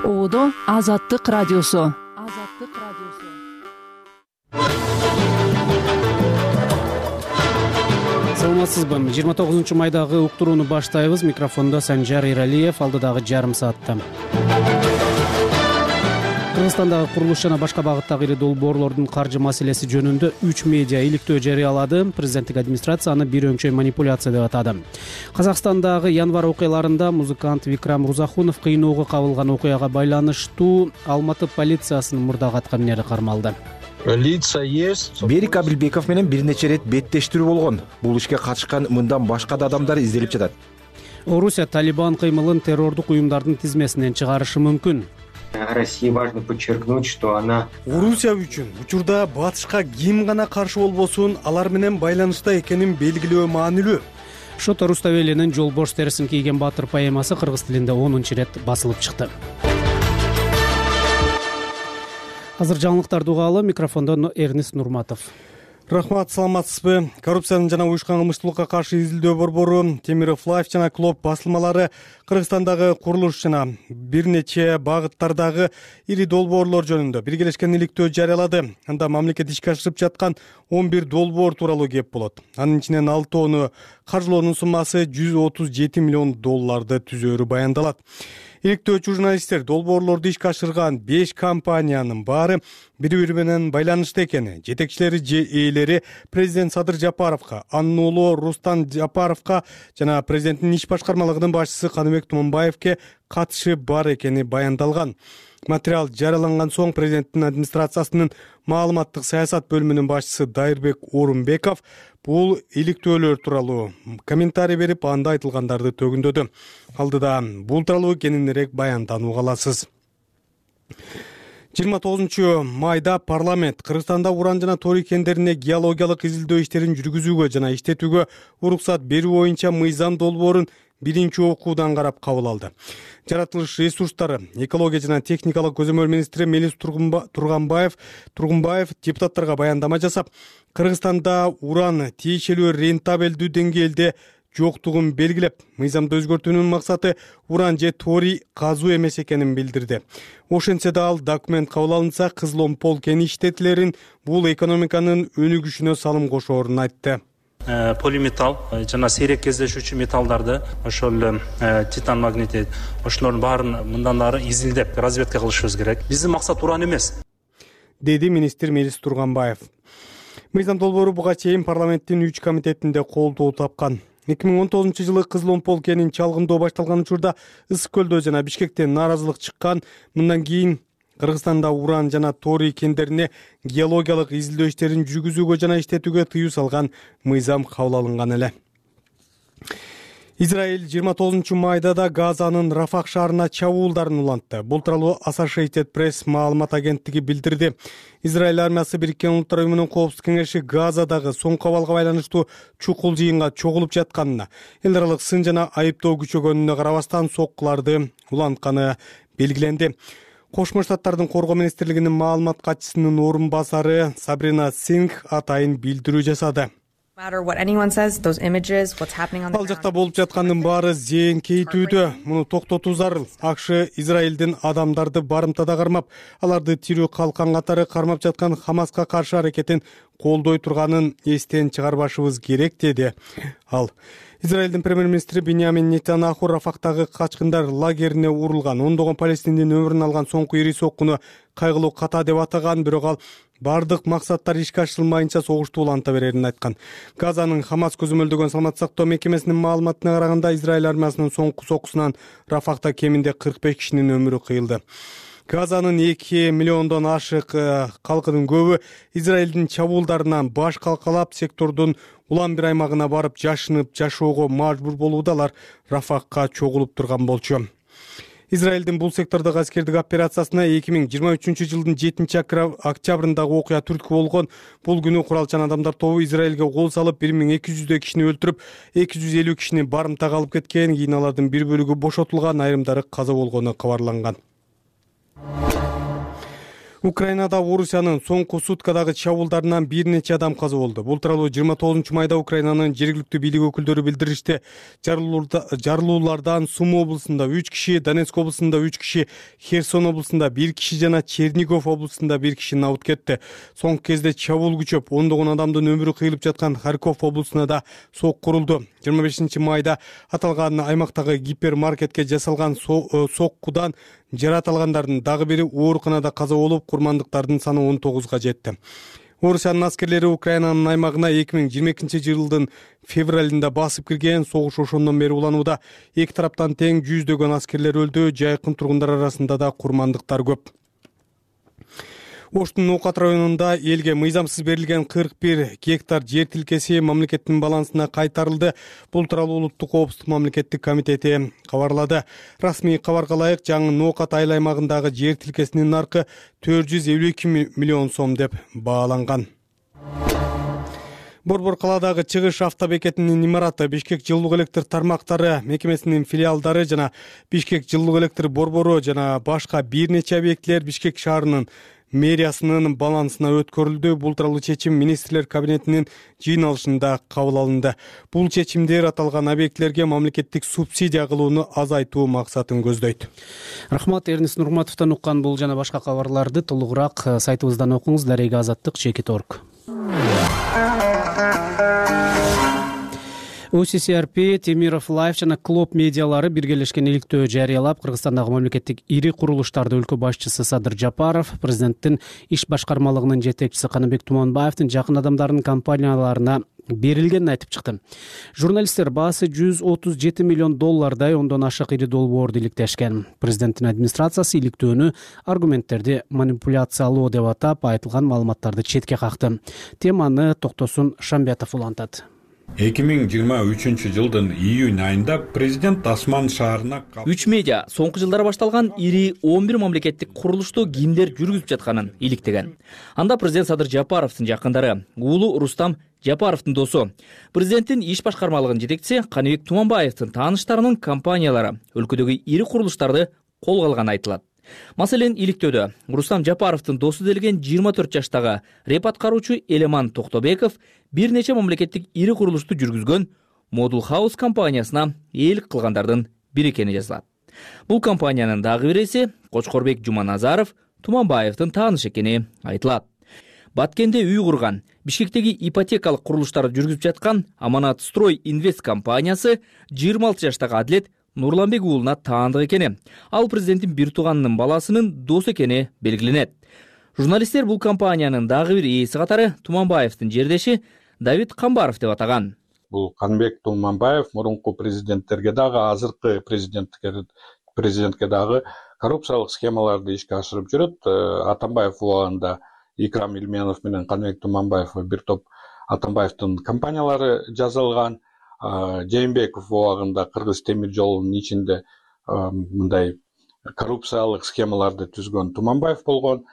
Оодо Азаттык радиосу. Саламатсызбы? 29-майдагы уктурууну баштайбыз. Микрофондо Санжар Иралиев, алдыдагы жарым саатта. Кыргызстандагы курулуш жана башка багыттагы ири долбоорлордун каржы маселеси жөнүндө 3 медиа иликтөө жарыялады. Президенттик администрация аны бир өңчөй манипуляция деп атады. Казакстандагы январь окуяларында музыкант Викрам Рузахунов кыйноого кабылган окуяга байланыштуу Алматы полициясынын мурдагы аткаминери кармалды. Лица есть. Берик Абилбеков менен бир нече рет беттештирүү болгон. Бул ишке катышкан мындан башка да адамдар изделип жатат. Орусия Талибан кыймылын террордук уюмдардын тизмесинен чыгарышы мүмкүн. России важно подчеркнуть, что она... Орусия үчүн учурда батышка ким гана каршы болбосун, алар менен байланышта экенин белгилөө маанилүү. Шото Руставелинин жолбош терисин кийген баатыр поэмасы кыргыз тилинде 10-рет басылып чыкты. Азыр жаңылыктарды угалы, микрофондо Эрнест Нурматов. Рахмат, саламатсызбы? Коррупциянын жана уюшкан кылмыштуулукка каршы изилдөө борбору, Темиров Лайф жана Клоп басылмалары Кыргызстандагы курулуш жана бир нече багыттардагы ири долбоорлор жөнүндө биргелешкен иликтөө жарыялады. Анда мамлекет ишке ашырып жаткан 11 долбоор тууралуу кеп болот. Анын ичинен 6-оону каржылоонун суммасы $137 миллион түзөөрү баяндалат. Иликтөөчү журналисттер долбоорлорду ишке ашырган 5 компаниянын баары бири-бири менен байланышта экени, жетекчилери же ээлери президент Садыр Жапаровго, анын уулу Рустам Жапаровго жана президенттин иш башкармалыгынын башчысы Каныбек Туманбаевке катышы бар экени баяндалган. Материал жарыяланган соң президенттин администрациясынын маалыматтык саясат бөлүмүнүн башчысы Дайырбек Орунбеков бул иликтөөлөр тууралуу комментарий берип, анда айтылгандарды төгүндөдү. Алдыда бул тууралуу кененирээк баянданууга аласыз. 29 майда парламент Кыргызстанда уран жана торий кендерине геологиялык изилдөө иштерин жүргүзүүгө жана иштетүүгө уруксат берүү боюнча мыйзам долбоорун биринчи окуудан карап кабыл алды. Жаратылыш ресурстары, экология жана техникалык көзөмөл министри Мелис Тургунбаев депутаттарга баяндама жасап, Кыргызстанда уран тиешелүү рентабелдүү деңгээлде жоктугун белгилеп, мыйзамды өзгөртүүнүн максаты уран же торий казуу эмес экенин билдирди. Ошентсе да ал документ кабыл алынса, Кызыл Омпол кен иштетилерин бул экономиканын өнүгүшүнө салым кошоорун айтты. Полиметалл жана сейрек кездешүүчү металлдарды, ошол титан, магнетит, ошолордун баарын мындан ары изилдеп, разведка кылышыбыз керек. Биздин максат уран эмес, деди министр Мелис Тургунбаев. Мыйзам долбоору буга чейин парламенттин 3 комитетинде колдоо тапкан. 2019-жылы Кызыл Омпол кенин чалгындоо башталган учурда Ысык көлдө жана Бишкекте нааразылык чыккан. Мындан кийин Кыргызстанда уран жана торий кендерине геологиялык изилдөө иштерин жүргүзүүгө жана иштетүүгө тыюу салган мыйзам кабыл алынган эле. Израиль 29 майда да Газанын Рафах шаарына чабуулдарын улантты. Бул тууралуу Associated Press маалымат агенттиги билдирди. Израиль армиясы Бириккен Улуттар уюмунун коопсуздук кеңеши Газадагы соңку абалга байланыштуу чукул жыйынга чогулуп жатканына, эл аралык сын жана айыптоо күчөгөнүнө карабастан соккуларды улантканы белгиленди. Кошмо Штаттардын коргоо министрлигинин маалымат катчысынын орун басары Сабрина Сингх атайын билдирүү жасады. Ал жакта болуп жаткандын баары зээнкейтүүдө, муну токтотуу зарыл. АКШ Израилдин адамдарды барымтада кармап, аларды тирүү калкан катары кармап жаткан Хамаска каршы аракетин колдой турганын эстен чыгарбашыбыз керек, деди ал. Израилдин премьер-министри Биньямин Нетаньяху Рафахтагы качкындар лагерине урулган ондогон палестиндин өмүрүн алган соңку ири соккуну кайгылуу ката деп атаган, бирок ал бардык максаттар ишке ашырылмайынча согушту уланта берерин айткан. Газанын Хамас көзөмөлдөгөн саламаттык сактоо мекемесинин маалыматына караганда, Израиль армиясынын соңку соккусунан Рафахта кеминде 45 кишинин өмүрү кыйылды. Газанын 2 миллиондон ашык калкынын көбү Израилдин чабуулдарынан баш калкалап, сектордун улам бир аймагына барып жашынып жашоого мажбур болуудалар Рафахка чогулуп турган болчу. Израилдин бул сектордогу аскердик операциясына 2023 жылдын 7-октябрындагы окуя түрткү болгон. Бул күнү куралчан адамдар тобу Израилге кол салып 1200 кишини өлтүрүп, 250 кишини барымтага алып кеткен. Кийин алардын бир бөлүгү бошотулган, айрымдары каза болгону кабарланган. Украинада Орусиянын соңку суткадагы чабуулдарынан бир нече адам каза болду. Бул тууралуу 29-майда Украинанын жергиликтүү бийлик өкүлдөрү билдиришти. Жарылуулардан Сум облусунда 3 киши, Донецк облусунда 3 киши, Херсон облусунда 1 киши жана Чернигов облусунда 1 киши набыт кетти. Соңку кезде чабуул күчөп, ондогон адамдын өмүрү кыйылып жаткан Харьков облусуна да сок курулду. 25-майда аталган аймактагы гипермаркетке жасалган соккудан жарат алгандардын дагы бири ооруканада каза болуп, курмандыктардын саны 19га жетти. Орусиянын аскерлери Украинанын аймагына 2022-жылдын февралында басып кирген. Согуш ошондон бери уланууда. Эки тараптан тең жүздөгөн аскерлер өлдү, жайкын тургундар арасында да курмандыктар көп. Оштун Ноокат районунда элге мыйзамсыз берилген 41 гектар жер тилкеси мамлекеттин балансына кайтарылды. Бул тууралуу Улуттук коопсуздук мамлекеттик комитети кабарлады. Расмий кабарга ылайык, жаңы Ноокат айыл аймагындагы жер тилкесинин наркы 452 миллион сом деп бааланган. Борбор калаадагы чыгыш автобекетинин имараты, Бишкек жылуулук электр тармактары мекемесинин филиалдары жана Бишкек жылуулук электр борбору жана башка бир нече объектилер Бишкек шаарынын мэриясынын балансына өткөрүлдү. Бул тууралуу чечим министрлер кабинетинин жыйналышында кабыл алынды. Бул чечимдер аталган объектилерге мамлекеттик субсидия кылууну азайтуу максатын көздөйт. Рахмат, Эрнис Нурматовдон уккан бул жана башка кабарларды толугураак сайтыбыздан окуңуз. Дарега Азаттык.org. OCCRP, Темиров Лайф жана Клоп медиалары биргелешкен иликтөө жарыялап, Кыргызстандагы мамлекеттик ири курулуштарды өлкө башчысы Садыр Жапаров, президенттин иш башкармалыгынын жетекчиси Каныбек Туманбаевдин жакын адамдарынын компанияларына берилгенин айтып чыкты. Журналисттер баасы $137 миллион ондон ашык ири долбоорду иликтешкен. Президенттин администрациясы иликтөөнү аргументтерди манипуляциялоо деп атап, айтылган маалыматтарды четке какты. Теманы Токтосун Шамбетов улантат. 2023-жылдын июнь айында президент Тасман шаарына 3 медиа соңку жылдары башталган ири 11 мамлекеттик курулушту кимдер жүргүзүп жатканын иликтеген. Анда президент Садыр Жапаровдун жакындары, уулу Рустам Жапаровдун досу, президенттин иш башкармалыгынын жетекчиси Каныбек Туманбаевдин тааныштарынын компаниялары өлкөдөгү ири курулуштарды колго алганы айтылат. Маселен, иликтөөдө Рустам Жапаровдун досу делген 24 жаштагы реп аткаруучу Элеман Токтобеков бир нече мамлекеттик ири курулушту жүргүзгөн Model House компаниясына ээлик кылгандардын бири экени жазылат. Бул компаниянын дагы бир эси Кочкорбек Жуманазаров Туманбаевдин таанышы экени айтылат. Баткенде үй курган, Бишкектеги ипотекалык курулуштарды жүргүзүп жаткан Аманат Строй Инвест компаниясы 26 жаштагы Адлет Нурланбек уулуна таандык экени, ал президенттин бир тууганынын баласынын досу экени белгиленет. Журналисттер бул компаниянын дагы бир ээси катары Туманбаевдин жердеши Давид Камбаров деп атаган. Бул Каныбек Туманбаев мурунку президенттерге дагы, азыркы президентке дагы коррупциялык схемаларды ишке ашырып жүрөт. Атамбаев убагында Икрам Илменов менен Каныбек Туманбаев бир топ Атамбаевдин компаниялары жазылган. Жээнбеков убагында Кыргыз темир жолунун ичинде мындай коррупциялык схемаларды түзгөн Туманбаев болгон.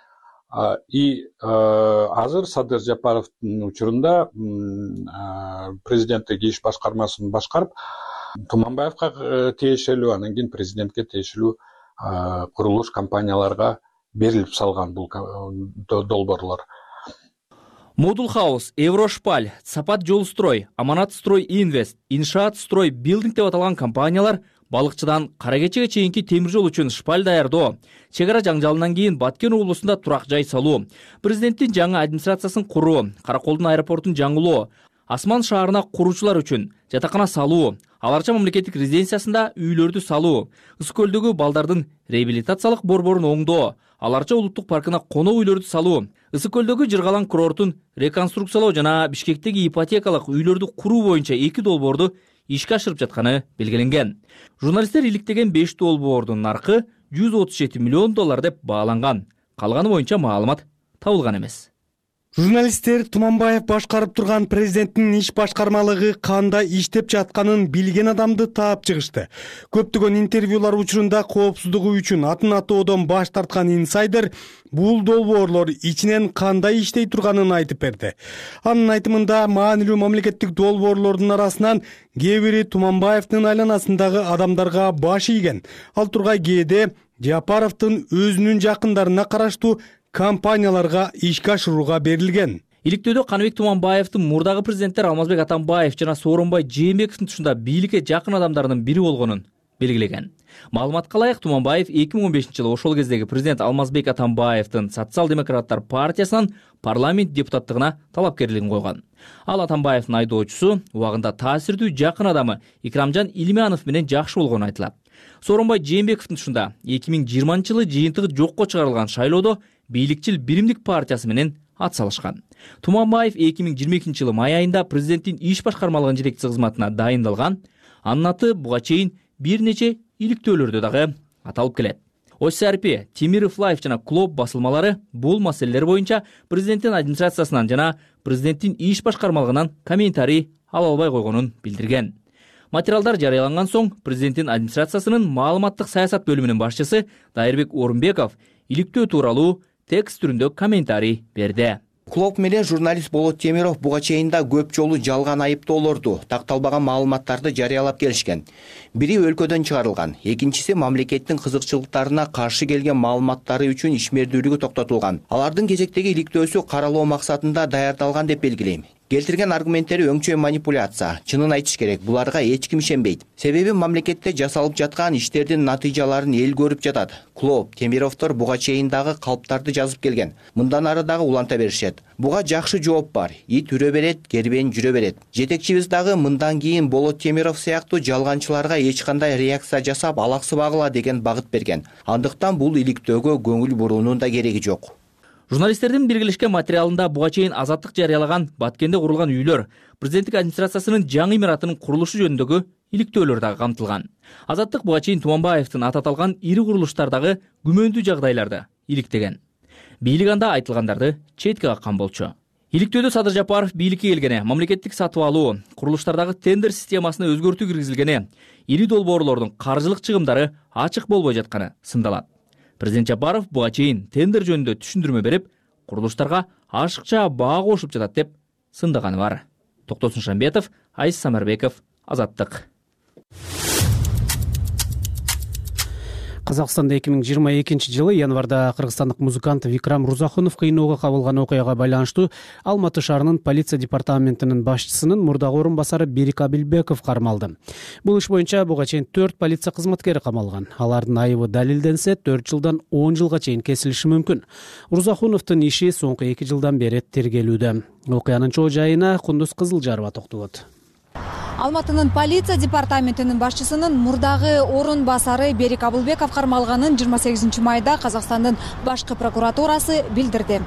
Азыр Садыр Жапаровдун учурунда президенттик иш башкармасын башкарып, Туманбаевга тиешелүү, анан кийин президентке тиешелүү курулуш компанияларга берилип салган бул долбоорлор. Model House, Еврошпаль, Сапат Жолстрой, Аманат Строй Инвест, Иншаат Строй Билдинг деп аталган компаниялар балыкчыдан Каракечиге чейинки темир жол үчүн шпаль даярдоо, чек ара жаңжалынан кийин Баткен облусунда турак жай салуу, президенттин жаңы администрациясын куруу, Караколдун аэропортун жаңылоо, Асман шаарына куруучулар үчүн жатакана салуу, Аларча мамлекеттик резиденциясында үйлөрдү салуу, Ысык көлдөгү балдардын реабилитациялык борборун оңдоо, Аларча улуттук паркына конок үйлөрдү салуу, Ысык көлдөгү Жыргалан курортун реконструкциялоо жана Бишкектеги ипотекалык үйлөрдү куруу боюнча 2 долбоорду ишке ашырып жатканы белгиленген. Журналисттер иликтеген 5 долбоордун наркы $137 миллион деп бааланган. Калганы боюнча маалымат табылган эмес. Журналисттер Туманбаев башкарып турган президенттин иш башкармалыгы кандай иштеп жатканын билген адамды таап чыгышты. Көптөгөн интервьюлар учурунда коопсуздугу үчүн атын атоодон баш тарткан инсайдер бул долбоорлор ичинен кандай иштей турганын айтып берди. Анын айтымында маанилүү мамлекеттик долбоорлордун арасынан кээ бири Туманбаевдин айланасындагы адамдарга баш ийген. Ал тургай кээде Жапаровдун өзүнүн жакындарына караштуу компанияларга ишке ашырууга берилген. Иликтөөдө Каныбек Туманбаевдин мурдагы президенттер Алмазбек Атамбаев жана Сооронбай Жээнбековдун тушунда бийликке жакын адамдарынын бири болгонун белгилеген. Маалыматка ылайык, Туманбаев 2015-жылы ошол кездеги президент Алмазбек Атамбаевдин Социал-демократтар партиясынан парламент депутаттыгына талапкерлигин койгон. Ал Атамбаевдин айдоочусу, убагында таасирдүү жакын адамы Икрамжан Илимянов менен жакшы болгону айтылат. Сооронбай Жээнбековдун тушунда 2020-жылы жыйынтыгы жокко чыгарылган шайлоодо бийликчил Биримдик партиясы менен ат салышкан. Туманбаев 2022-жылы май айында президенттин иш башкармалыгынын жетекчиси кызматына дайындалган. Анын аты буга чейин бир нече иликтөөлөрдө дагы аталып келет. Осарпи, Темиров Лайф жана Клуб басылмалары бул маселелер боюнча президенттин администрациясынан жана президенттин иш башкармалыгынан комментарий ала албай койгонун билдирген. Материалдар жарыяланган соң президенттин администрациясынын маалыматтык саясат бөлүмүнүн башчысы Дайырбек Орунбеков иликтөө тууралуу текст түрүндө комментарий берди. Клуб менен журналист Болот Темиров буга чейин да көп жолу жалган айыптоолорду, такталбаган маалыматтарды жарыялап келишкен. Бири өлкөдөн чыгарылган, экинчиси мамлекеттин кызыкчылыктарына каршы келген маалыматтары үчүн ишмердүүлүгү токтотулган. Алардын кезектеги иликтөөсү каралоо максатында даярдалган деп белгилейм. Келтирген аргументтери өңчөй манипуляция. Чынын айтыш керек, буларга эч ким ишенбейт. Себеби мамлекетте жасалып жаткан иштердин натыйжаларын эл көрүп жатат. Клуб, Темировдор буга чейин дагы калптарды жазып келген. Мындан ары дагы уланта беришет. Буга жакшы жооп бар. Ит үрө берет, кербен жүрө берет. Жетекчибиз дагы мындан кийин Болот Темиров сыяктуу жалганчыларга эч кандай реакция жасап алаксыбагыла деген багыт берген. Андыктан бул иликтөөгө көңүл буруунун да кереги жок. Журналисттердин биргелешкен материалында буга чейин Азаттык жарыялаган Баткенде курулган үйлөр, президенттик администрациясынын жаңы имаратынын курулушу жөнүндөгү иликтөөлөр дагы камтылган. Азаттык буга чейин Туманбаевдин аты аталган ири курулуштардагы күмөндүү жагдайларды иликтеген. Бийлик анда айтылгандарды четке каккан болчу. Иликтөөдө Садыр Жапаров бийликке келгени, мамлекеттик сатып алуу, курулуштардагы тендер системасына өзгөртүү киргизилгени, ири долбоорлордун каржылык чыгымдары ачык болбой жатканы сындалат. Президент Жапаров буга чейин тендер жөнүндө түшүндүрмө берип, курулуштарга ашыкча баа кошуп жатат деп сындаганы бар. Токтосун Шамбетов, Айс Самарбеков, Азаттык. Казакстанда 2022-жылы январда кыргызстандык музыкант Викрам Рузахунов кыйноого кабылган окуяга байланыштуу Алматы шаарынын полиция департаментинин башчысынын мурдагы орун басары Берик Абилбеков кармалды. Бул иш боюнча буга чейин 4 полиция кызматкери камалган. Алардын айыбы далилденсе 4 жылдан 10 жылга чейин кесилиши мүмкүн. Рузахуновдун иши соңку 2 жылдан бери тергелүүдө. Окуянын чоо жайына Кундуз Кызылжарова токтолот. Алматынын полиция департаментинин башчысынын мурдагы орун басары Берик Абылбеков кармалганын 28 майда Казакстандын башкы прокуратурасы билдирди.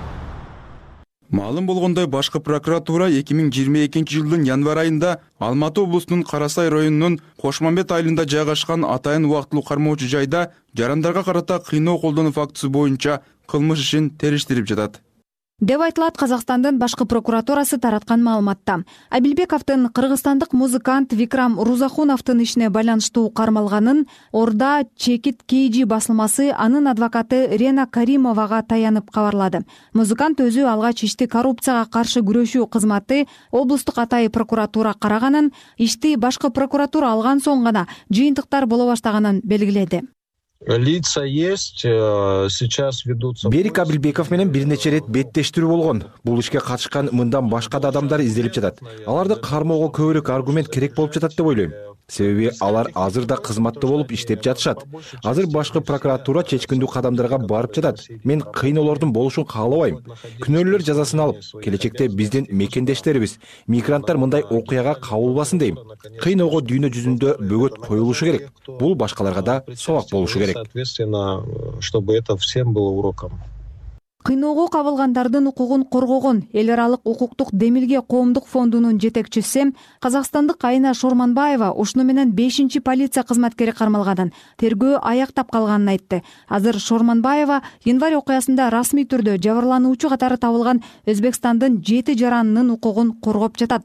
Маалым болгондой, башкы прокуратура 2022 жылдын январь айында Алматы облусунун Карасай районунун Кошмамбет айылында жайгашкан атайын убактылуу кармоочу жайда жарандарга карата кыйноо колдонуу фактысы боюнча кылмыш ишин териштирип жатат деп айтылат Казакстандын башкы прокуратурасы тараткан маалыматта. Абилбековдун кыргызстандык музыкант Викрам Рузахуновдун ишине байланыштуу кармалганын Орда Чекит Кейжи басылмасы анын адвокаты Рена Каримовага таянып кабарлады. Музыкант өзү алгач ишти коррупцияга каршы күрөшүү кызматы облустук атайын прокуратура караганын, ишти башкы прокуратура алган соң гана жыйынтыктар боло баштаганын белгиледи. Лица есть, сейчас ведутся. Берик Абилбеков менен бир нече рет беттештирүү болгон. Бул ишке катышкан мындан башка да адамдар изделип жатат. Аларды кармоого көбүрөөк аргумент керек болуп жатат деп ойлойм. Себеби алар азыр да кызматта болуп иштеп жатышат. Азыр башкы прокуратура чечкиндүү кадамдарга барып жатат. Мен кыйноолордун болушун каалабайм. Күнөөлөр жазасын алып, келечекте биздин мекендештерибиз, мигранттар мындай окуяга кабылбасын дейм. Кыйноого дүйнө жүзүндө бөгөт коюлушу керек. Бул башкаларга да сабак болушу керек. Соответственно, чтобы это всем было уроком. Кыйноого кабылгандардын укугун коргогон эл аралык укуктук демилге коомдук фондунун жетекчиси казакстандык Айна Шорманбаева ушуну менен 5-чи полиция кызматкери кармалганын, тергөө аяктап калганын айтты. Азыр Шорманбаева январь окуясында расмий түрдө жабырлануучу катары табылган Өзбекстандын 7 жаранынын укугун коргоп жатат.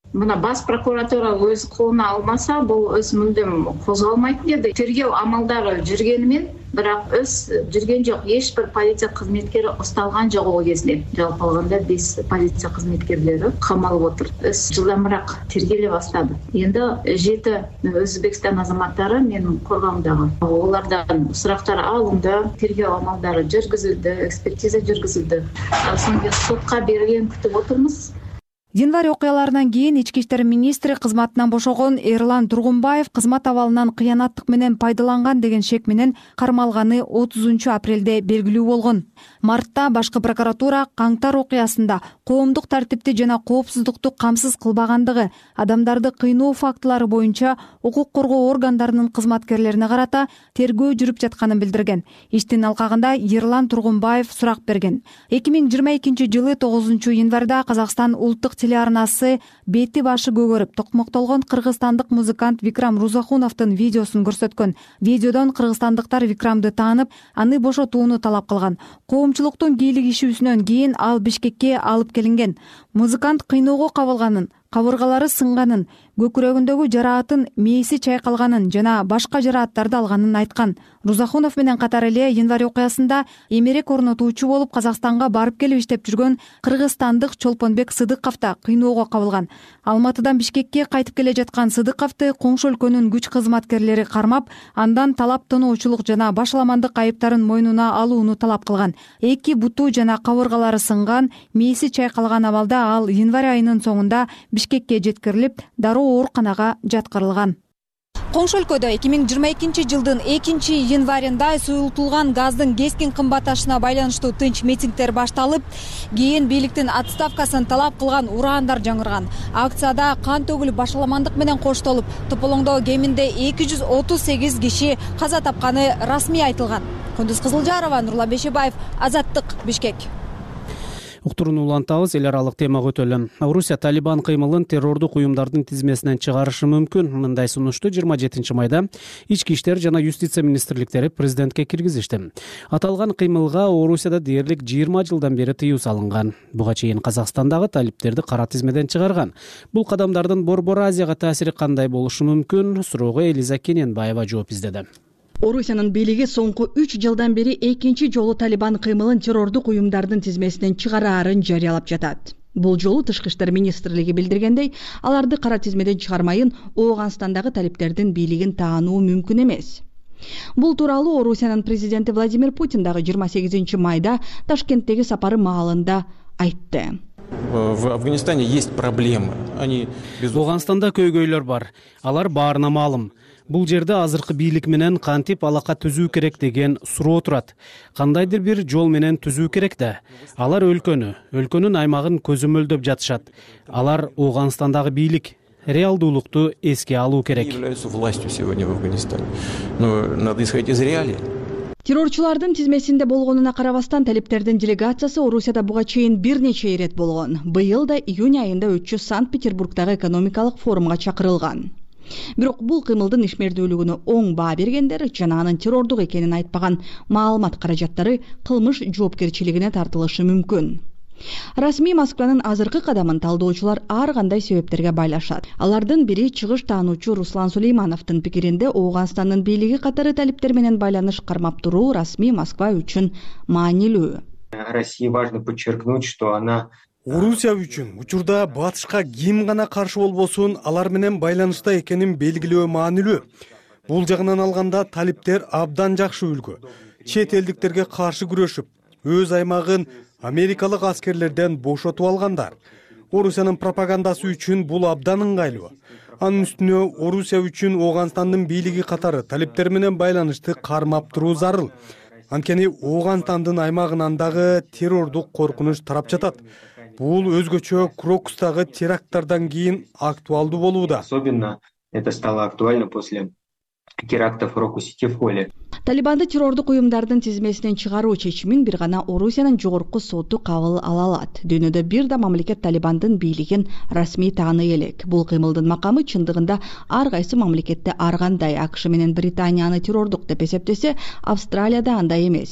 мына бас прокуратура өз колуна алмаса, бул өз мүлдем козголмойт деди. Тергөө амалдары жүргөнүмен, бирок өз жүргөн жок. Эч бир полиция кызметкери укталган жок ол кезде. Жалпы алганда 5 полиция кызметкерлери камалып отур. Өз жылдамыраак тергеле баштады. Энди 7 Өзбекстан азаматтары менин коргоомдогу. Олардан сурактар алынды, тергөө амалдары жүргүзүлдү, экспертиза жүргүзүлдү. Соң сотко берилген күтүп отурмуз. Январь окуяларынан кийин ички иштер министри кызматынан бошогон Эрлан Тургунбаев кызмат абалынан кыянаттык менен пайдаланган деген шек менен кармалганы 30-апрелде белгилүү болгон. Мартта башкы прокуратура Каңтар окуясында коомдук тартипти жана коопсуздукту камсыз кылбагандыгы, адамдарды кыйноо фактылары боюнча укук коргоо органдарынын кызматкерлерине карата тергөө жүрүп жатканын билдирген. Иштин алкагында Эрлан Тургунбаев сурак берген. 2022-жылы 9-январда Казакстан улуттук телеарнасы бети башы көгөрүп токмоктолгон кыргызстандык музыкант Викрам Рузахуновдун видеосун көрсөткөн. Видеодон кыргызстандыктар Викрамды таанып, аны бошотууну талап кылган. Коомчулуктун кийлигишүүсүнөн кийин ал Бишкекке алып келинген. Музыкант кыйноого кабылганын, кабыргалары сынганын, көкүрөгүндөгү жараатын мээси чайкалганын жана башка жарааттарды алганын айткан. Рузахунов менен катар эле январь окуясында эмерек орнотуучу болуп Казакстанга барып келип иштеп жүргөн кыргызстандык Чолпонбек Сыдыков да кыйноого кабылган. Алматыдан Бишкекке кайтып келе жаткан Сыдыковду коңшу өлкөнүн күч кызматкерлери кармап, андан талап тоноочулук жана башаламандык айыптарын мойнуна алууну талап кылган. Эки буту жана кабыргалары сынган, мээси чайкалган абалда ал январь айынын соңунда Бишкекке жеткирилип, дароо ооруканага жаткырылган. Коңшу өлкөдө 2022-жылдын 2-январында суюлтулган газдын кескин кымбатташына байланыштуу тынч митингдер башталып, кийин бийликтин отставкасын талап кылган ураандар жаңырган. Акцияда кан төгүлүп, башаламандык менен коштолуп, тополоңдо кеминде 238 киши каза тапканы расмий айтылган. Кундуз Кызылжарова, Нурлан Бешебаев, Азаттык, Бишкек. Уктурууну улантабыз, эл аралык темага өтөлү. Орусия Талибан кыймылын террордук уюмдардын тизмесинен чыгарышы мүмкүн. Мындай сунушту 27 майда ички иштер жана юстиция министрликтери президентке киргизишти. Аталган кыймылга Орусияда дээрлик 20 жылдан бери тыюу салынган. Буга чейин Казакстандагы талиптерди кара тизмеден чыгарган. Бул кадамдардын Борбор Азияга таасири кандай болушу мүмкүн? Суроого Элиза Кененбаева жооп издеди. Орусиянын бийлиги соңку 3 жылдан бери экинчи жолу Талибан кыймылын террордук уюмдардын тизмесинен чыгараарын жарыялап жатат. Бул жолу Тышкы иштер министрлиги билдиргендей, аларды кара тизмеден чыгармайын Ооганстандагы талиптердин бийлигин таануу мүмкүн эмес. Бул тууралуу Орусиянын президенти Владимир Путин дагы 28 майда Ташкенттеги сапары маалында айтты. В Афганистане есть проблемы. Ооганстанда көйгөйлөр бар. Алар баарына маалым. Бул жерде азыркы бийлик менен кантип алака түзүү керек деген суроо турат. Кандайдыр бир жол менен түзүү керек да. Алар өлкөнүн аймагын көзөмөлдөп жатышат. Алар Ооганстандагы бийлик, реалдуулукту эске алуу керек. Террорчулардын тизмесинде болгонуна карабастан талиптердин делегациясы Орусияда буга чейин бир нече ирет болгон. Быйыл да июнь айында өтчү Санкт-Петербургдагы экономикалык форумга чакырылган. Бирок бул кыймылдын ишмердүүлүгүнө оң баа бергендер жана анын террордук экенин айтпаган маалымат каражаттары кылмыш жоопкерчилигине тартылышы мүмкүн. Расмий Москванын азыркы кадамын талдоочулар ар кандай себептерге байлашат. Алардын бири чыгыш таануучу Руслан Сулеймановдун пикиринде Ооганстандын бийлиги катары талиптер менен байланыш кармап туруу расмий Москва үчүн маанилүү. России важно подчеркнуть, что она Орусия үчүн учурда батышка ким гана каршы болбосун алар менен байланышта экенин белгилөө маанилүү. Бул жагынан алганда талиптер абдан жакшы үлгү. Чет элдиктерге каршы күрөшүп, өз аймагын америкалык аскерлерден бошотуп алгандар. Орусиянын пропагандасы үчүн бул абдан ыңгайлуу. Анын үстүнө Орусия үчүн Ооганстандын бийлиги катары талиптер менен байланышты кармап туруу зарыл. Анткени Ооганстандын аймагынан дагы террордук коркунуч тарап жатат. Бул өзгөчө Крокустагы теракттардан кийин актуалдуу болууда. Особенно это стало актуально после терактов в Рокус-Сити-Фоле. Талибанды террордук уюмдардын тизмесинен чыгаруу чечимин бир гана Орусиянын жогорку соту кабыл ала алат. Дүйнөдө бир да мамлекет Талибандын бийлигин расмий тааный элек. Бул кыймылдын макамы чындыгында ар кайсы мамлекетте ар кандай. АКШ менен Британияны террордук деп эсептесе, Австралияда андай эмес.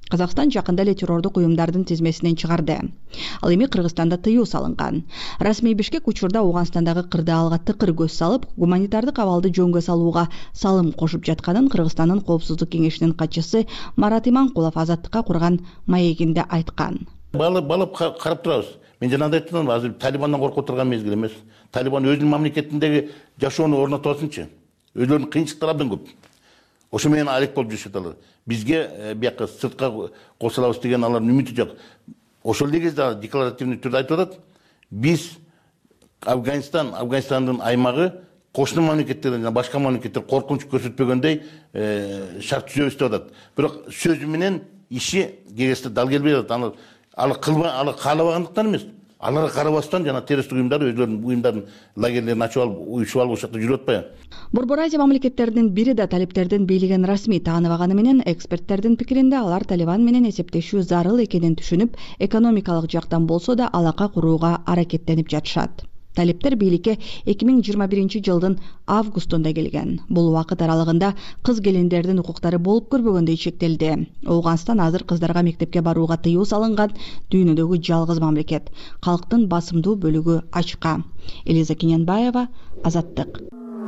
Казакстан жакында эле террордук уюмдардын тизмесинен чыгарды. Ал эми Кыргызстанда тыюу салынган. Расмий Бишкек учурда Ауганстандагы кырдаалга тыкыр көз салып, гуманитардык абалды жөнгө салууга салым кошуп жатканын Кыргызстандын Коопсуздук кеңешинин катчысы Марат Иманкулов Азаттыкка курган маегинде айткан. Балып карап турабыз. Мен жанагындай айттым, азыр Талибандан коркуп турган мезгил эмес. Талибан өзүнүн мамлекетиндеги жашоону орнотосунчу. Өзүлөрүнүн кыйынчылыктары абдан көп. Ошо менен алек болуп жүрүшөт алар. Бизге бияка сыртка кошулабыз деген алардын үмүтү жок. Ошол кезде декларативный түрдө айтып атат. Биз Афганистандын аймагы кошуна мамлекеттерден жана башка мамлекеттер коркунуч көрсөтпөгөндөй шарт түзөбүз деп атат. Бирок сөзү менен иши кеңеште дал келбей атат. Аны каалабагандыктан эмес. Аларга карабастан жана террористтик уюмдар өзлөрүнүн уюмдарын лагерлерин ачып алып, уюшуп алып ошол жакта жүрүп атпайбы? Борбор Азия мамлекеттеринин бири да талиптердин бийлигин расмий тааныбаганы менен эксперттердин пикиринде алар Талибан менен эсептешүү зарыл экенин түшүнүп, экономикалык жактан болсо да алака курууга аракеттенип жатышат. Талиптер бийликке 2021-жылдын августунда келген. Бул убакыт аралыгында кыз келиндердин укуктары болуп көрбөгөндөй чектелди. Ауганстан азыр кыздарга мектепке барууга тыюу салынган дүйнөдөгү жалгыз мамлекет. Калктын басымдуу бөлүгү ачка. Элиза Кененбаева, Азаттык.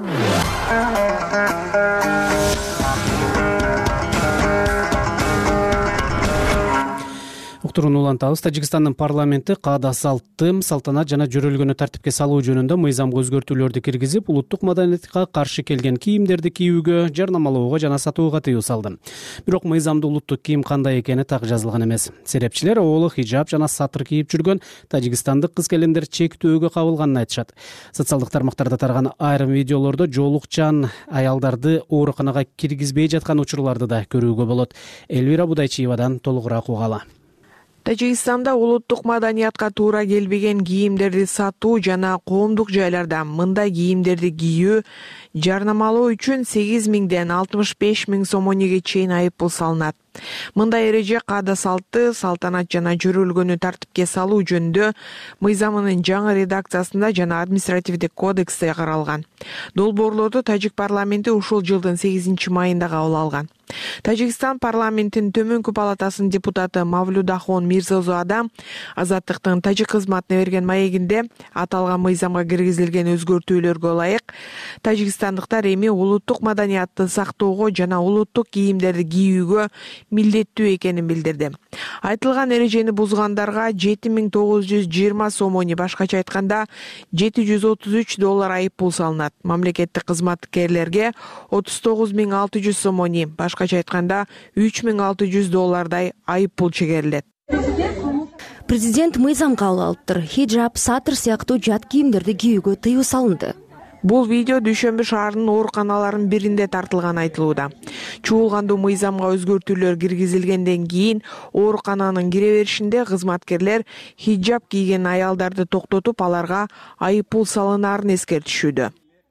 Уктуруну улантабыз. Тажикстандын парламенти каада салттым, салтанат жана жөрөлгөнү тартипке салуу жөнүндө мыйзамга өзгөртүүлөрдү киргизип, улуттук маданиятка каршы келген кийимдерди кийүүгө, жарнамалоого жана сатууга тыюу салды. Бирок мыйзамда улуттук кийим кандай экени так жазылган эмес. Серепчилер оолу хижаб жана сатыр кийип жүргөн тажикстандык кыз-келиндер чектөөгө кабылганын айтышат. Социалдык тармактарда тараган айрым видеолордо жоолукчан аялдарды ооруканага киргизбей жаткан учурларды да көрүүгө болот. Элвира Будайчиевадан толугураак угалы. Тажикстанда улуттук маданиятка туура келбеген кийимдерди сатуу жана коомдук жайларда мындай кийимдерди кийүү жарнамалоо үчүн 8.000ден 65.000 сомонеге чейин айыппул салынат. Мындай эреже каада салтты, салтанат жана жөрөлгөнү тартипке салуу жөнүндө мыйзамынын жаңы редакциясында жана административдик кодексте каралган. Долбоорлорду Тажик парламенти ушул жылдын 8-майында кабыл алган. Тажикстан парламентинин төмөнкү палатасынын депутаты Мавлюдахон Мирзозада Азаттыктын тажик кызматына берген маегинде аталган мыйзамга киргизилген өзгөртүүлөргө ылайык тажикстандыктар эми улуттук маданиятты сактоого жана улуттук кийимдерди кийүүгө милдеттүү экенин билдирди. Айтылган эрежени бузгандарга 7.920 сомони, башкача айтканда $733 айыппул салынат. Мамлекеттик кызматкерлерге 39.600 сомони, башкача айтканда $3.600 айыппул чегерилет. Президент мыйзам кабыл алыптыр. Хиджаб, сатыр сыяктуу жат кийимдерди кийүүгө тыюу салынды. Бул видео Дүйшөмбү шаарынын ооруканаларынын биринде тартылган айтылууда. Чуулгандуу мыйзамга өзгөртүүлөр киргизилгенден кийин оорукананын кире беришинде кызматкерлер хиджаб кийген аялдарды токтотуп, аларга айыппул салынаарын эскертишүүдө.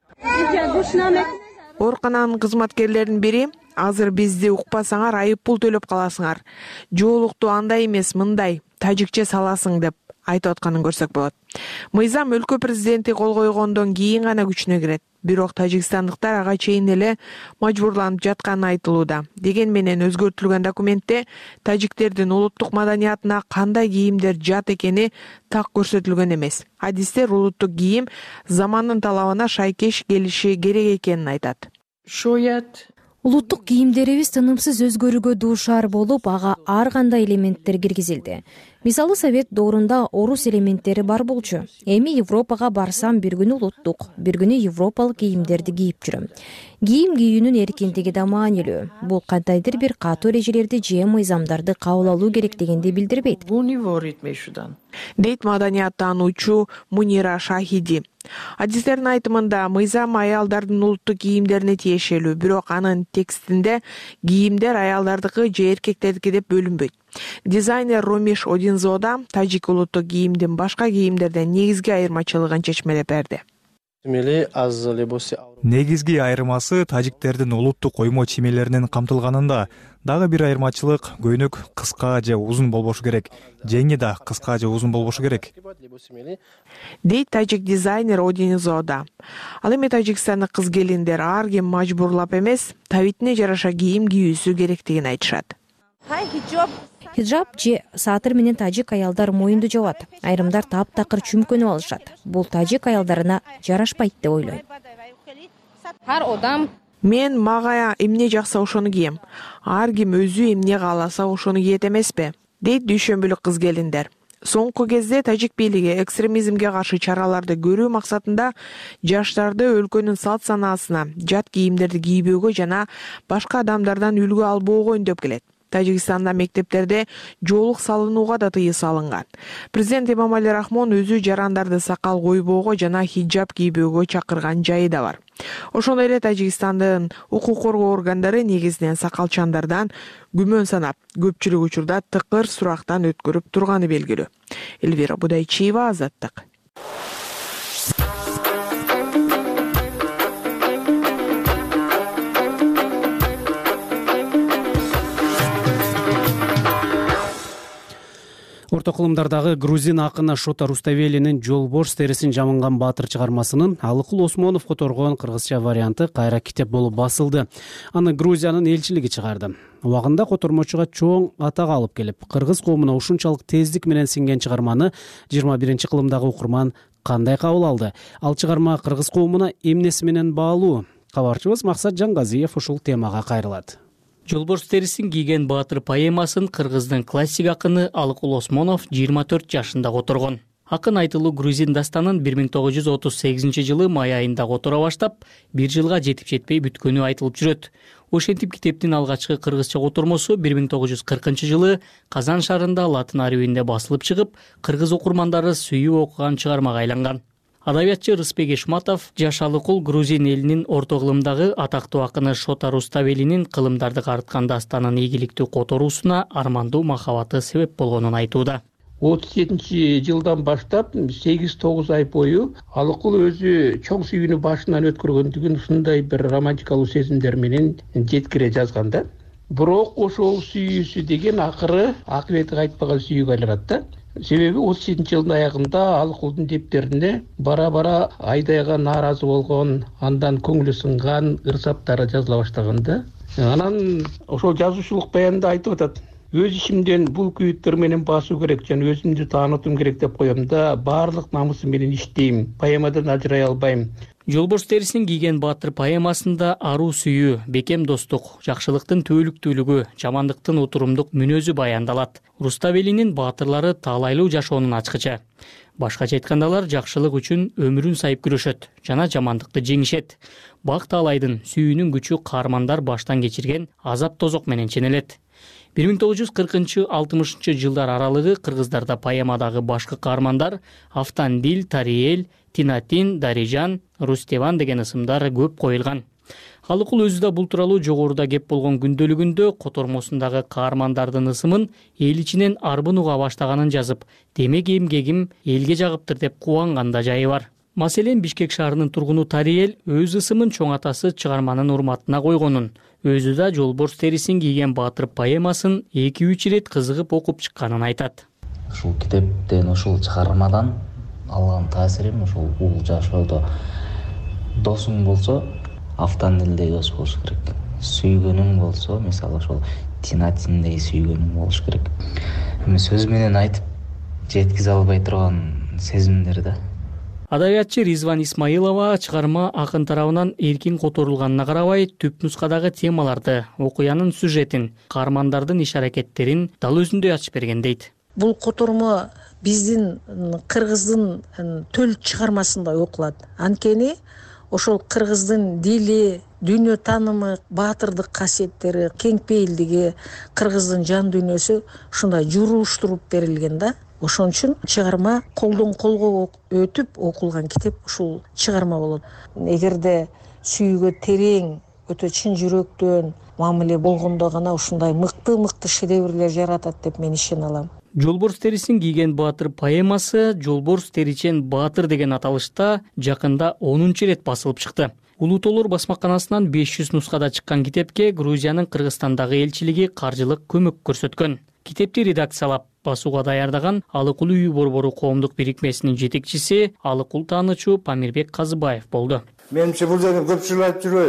Оорукананын кызматкерлеринин бири азыр бизди укпасаңар айыппул төлөп каласыңар. Жоолукту андай эмес, мындай тажикче саласың деп айтып атканын көрсөк болот. Мыйзам өлкө президенти кол койгондон кийин гана күчүнө кирет. Бирок тажикстандыктар ага чейин эле мажбурланып жатканы айтылууда. Деген менен өзгөртүлгөн документте тажиктердин улуттук маданиятына кандай кийимдер жат экени так көрсөтүлгөн эмес. Адистер улуттук кийим замандын талабына шайкеш келиши керек экенин айтат. Улуттук кийимдерибиз тынымсыз өзгөрүүгө дуушар болуп, ага ар кандай элементтер киргизилди. Мисалы Совет доорунда орус элементтери бар болчу. Эми Европага барсам бир күнү улуттук, бир күнү европалык кийимдерди кийип жүрөм. Кийим кийүүнүн эркиндиги да маанилүү. Бул кандайдыр бир катуу эрежелерди же мыйзамдарды кабыл алуу керек дегенди билдирбейт. Дейт маданият таануучу Мунира Шахиди. Адистердин айтымында мыйзам аялдардын улуттук кийимдерине тиешелүү, бирок анын текстинде кийимдер аялдардыкы же эркектердики деп бөлүнбөйт. Дизайнер Ромиш Одинзода тажик улуттук кийимдин башка кийимдерден негизги айырмачылыгын чечмелеп берди. Негизги айырмасы тажиктердин улуттук коймо чиймелеринин камтылганында. Дагы бир айырмачылык көйнөк кыска же узун болбошу керек. Жеңи да кыска же узун болбошу керек. Дейт тажик дизайнер Одинзода. Ал эми Тажикстандык кыз-келиндер ар ким мажбурлап эмес, табитине жараша кийим кийүүсү керектигин айтышат. хиджаб же саатыр менен тажик аялдар моюнду жабат. Айрымдар таптакыр чүмкөнүп алышат. Бул тажик аялдарына жарашпайт деп ойлойм. Мен мага эмне жакса ошону кийем. Ар ким өзү эмне кааласа ошону кийет эмеспи? Дейт дүйшөмбүлүк кыз келиндер. Соңку кезде тажик бийлиги экстремизмге каршы чараларды көрүү максатында жаштарды өлкөнүн салт санаасына, жат кийимдерди кийбөөгө жана башка адамдардан үлгү албоого үндөп келет. Тажикстанда мектептерде жоолук салынууга да тыюу салынган. Президент Эмомали Рахмон өзү жарандарды сакал койбоого жана хиджаб кийбөөгө чакырган жайы да бар. Ошондой эле Тажикстандын укук коргоо органдары негизинен сакалчандардан күмөн санап, көпчүлүк учурда тыкыр сурактан өткөрүп турганы белгилүү. Элвира Будайчиева, Азаттык. Орто кылымдардагы грузин акыны Шота Руставелинин Жолборс терисин жамынган баатыр чыгармасынын Алыкул Осмонов которгон кыргызча варианты кайра китеп болуп басылды. Аны Грузиянын элчилиги чыгарды. Убагында котормочуга чоң атак алып келип, кыргыз коомуна ушунчалык тездик менен сиңген чыгарманы 21-кылымдагы окурман кандай кабыл алды? Ал чыгарма кыргыз коомуна эмнеси менен баалуу? Кабарчыбыз Максат Жангазиев ушул темага кайрылат. Жолборс терисин кийген баатыр поэмасын кыргыздын классик акыны Алыкул Осмонов 24 жашында которгон. Акын айтылуу грузин дастанын 1938 жылы май айында которо баштап, 1 жылга жетип жетпей бүткөнү айтылып жүрөт. Ошентип китептин алгачкы кыргызча котормосу 1940 жылы Казан шаарында латын арабинде басылып чыгып, кыргыз окурмандары сүйүп окуган чыгармага айланган. Адабиятчы Рыспек Ишматов жаш Алыкул грузин элинин орто кылымдагы атактуу акыны Шота Руставелинин кылымдарды карыткан дастанын ийгиликтүү которуусуна армандуу махабаты себеп болгонун айтууда. 37 жылдан баштап 8-9 ай бою Алыкул өзү чоң сүйүүнү башынан өткөргөндүгүн ушундай бир романтикалуу сезимдер менен жеткире жазган да. Бирок ошол сүйүүсү деген акыры акыбети кайтпаган сүйүүгө айланат да. Себеби 37 жылдын аягында Алыкулдун дептерине бара-бара Айдайга нааразы болгон, андан көңүлү сынган ырсаптары жазыла баштаганда, анан ошол жазуучулук баянында айтып атат. Өз ишимден бул күйүттөр менен басуу керек жана өзүмдү таанытым керек деп коем да, баардык намысым менен иштейм, поэмадан ажырай албайм. Жолборс терисин кийген баатыр поэмасында аруу сүйүү, бекем достук, жакшылыктын түбөлүктүүлүгү, жамандыктын утурумдук мүнөзү баяндалат. Руставелинин баатырлары таалайлуу жашоонун ачкычы. Башкача айтканда алар жакшылык үчүн өмүрүн сайып күрөшөт жана жамандыкты жеңишет. Бак таалайдын, сүйүүнүн күчү каармандар баштан кечирген азап тозок менен ченелет. 1940-60 жылдар аралыгы кыргыздарда поэмадагы башкы каармандар Автандил, Тариел, Тинатин, Дарижан, Рустеван деген ысымдар көп коюлган. Алыкул өзү да бул тууралуу жогоруда кеп болгон күндөлүгүндө котормосундагы каармандардын ысымын эл ичинен арбын уга баштаганын жазып, демек эмгегим элге жагыптыр деп кубанган да жайы бар. Маселен, Бишкек шаарынын тургуну Тариел өз ысымын чоң атасы чыгарманын урматына койгонун, өзү да Жолборс терисин кийген баатыр поэмасын 2-3 ирет кызыгып окуп чыкканын айтат. Ушул китептен, ушул чыгармадан алган таасирим ушул бул жашоодо досуң болсо Автандилдей дос болуш керек. Сүйгөнүң болсо, мисалы ошол Тинатиндей сүйгөнүң болуш керек. Эми сөз менен айтып жеткизе албай турган сезимдер да. Адабиятчы Ризван Исмаилова чыгарма акын тарабынан эркин которулганына карабай, түп нускадагы темаларды, окуянын сюжетин, каармандардын иш-аракеттерин дал өзүндөй ачып берген дейт. Бул котормо биздин кыргыздын төл чыгармасындай окулат. Анткени ошол кыргыздын дили, дүйнө таанымы, баатырдык касиеттери, кеңпейилдиги, кыргыздын жан дүйнөсү ушундай журуштуруп берилген да. Ошон үчүн чыгарма колдон колго өтүп окулган китеп ушул чыгарма болот. Эгерде сүйүүгө терең, өтө чын жүрөктөн мамиле болгондо гана ушундай мыкты шедеврлер жаратат деп мен ишене алам. Жолборс терисин кийген баатыр поэмасы Жолборс теричен баатыр деген аталышта жакында 10-чу ирет басылып чыкты. Улуу Толор басмаканасынан 500 нускада чыккан китепке Грузиянын Кыргызстандагы элчилиги каржылык көмөк көрсөткөн. Китепти редакциялап басууга даярдаган Алыкул үйү борбору коомдук бирикмесинин жетекчиси Алыкул таанычу Памирбек Казыбаев болду. Менимче бул жерде көп жыл айтып жүрбөйбү.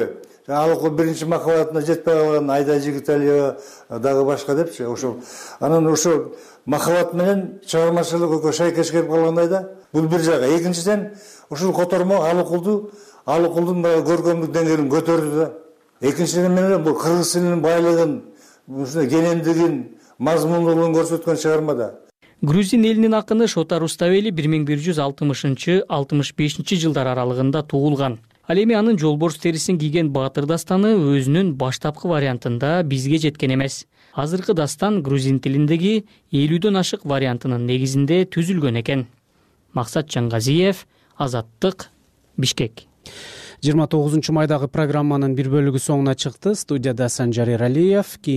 алыкул биринчи махабатына жетпей калган Айда Жигиталиева дагы башка депчи ошол. Анан ошол махабат менен чыгармачылык экөө шайкеш келип калгандай да. Бул бир жагы. Экинчиден ушул котормо алыкулдун көркөмдүк деңгээлин көтөрдү да. Экинчиден менен бул кыргыз тилинин байлыгын, ушундай кенендигин, мазмундуулугун көрсөткөн чыгарма да. Грузин элинин акыны Шота Руставели 1160-65 жылдар аралыгында туулган. Ал эми анын жолборс терисин кийген баатыр дастаны өзүнүн баштапкы вариантында бизге жеткен эмес. Азыркы дастан грузин тилиндеги 50дөн ашык вариантынын негизинде түзүлгөн экен. Максат Жаңгазиев, Азаттык, Бишкек. 29 майдагы программанын бир бөлүгү соңуна чыкты. Студияда Санжар Эралиев.